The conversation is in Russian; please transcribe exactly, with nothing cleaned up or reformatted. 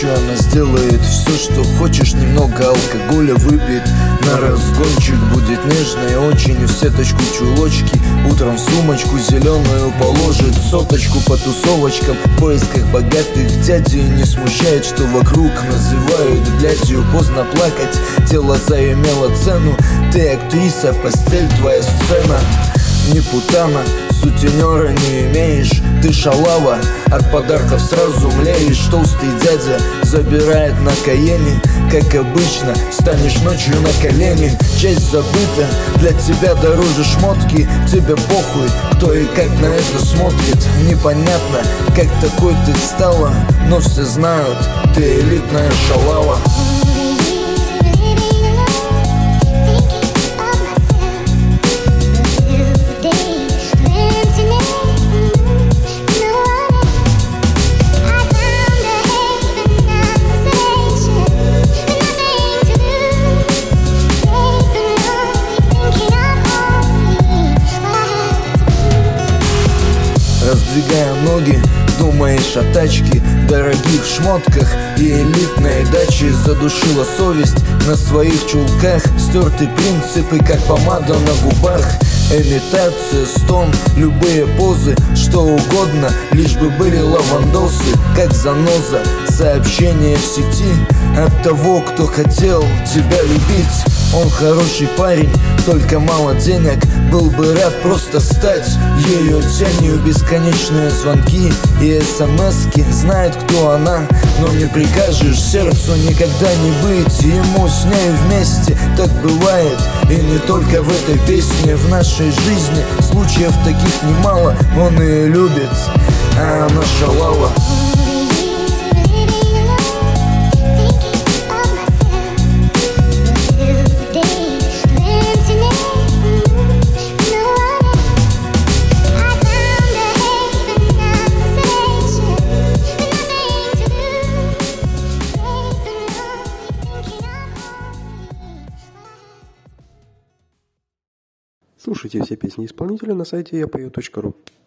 ночью она сделает все, что хочешь. Немного алкоголя выпьет, на разгончик будет нежной очень. И в сеточку чулочки, утром в сумочку зеленую положит. Соточку по тусовочкам в поисках богатых дядей. Не смущает, что вокруг называют блядью. Поздно плакать, тело заимело цену. Ты актриса, постель твоя сцена. Не путана, сутенера не имеешь. Ты шалава, от подарков сразу млеешь. Толстый дядя забирает на Каене. Как обычно, станешь ночью на колени. Часть забыта, для тебя дороже шмотки. Тебе похуй, кто и как на это смотрит. Непонятно, как такой ты стала, но все знают, ты элитная шалава. Раздвигая ноги, думаешь о тачке, дорогих шмотках и элитной даче. Задушила совесть на своих чулках. Стерты принципы, как помада на губах. Имитация, стон, любые позы, что угодно, лишь бы были лавандосы. Как заноза, сообщение в сети от того, кто хотел тебя любить. Он хороший парень, только мало денег. Был бы рад просто стать ее тенью. Бесконечные звонки и смски. Знает, кто она, но не прикажешь сердцу никогда не быть ему с ней вместе. Так бывает, и не только в этой песне. В нашей жизни случаев таких немало. Он ее любит, а она шалава. Слушайте все песни исполнителя на сайте я пою точка ру.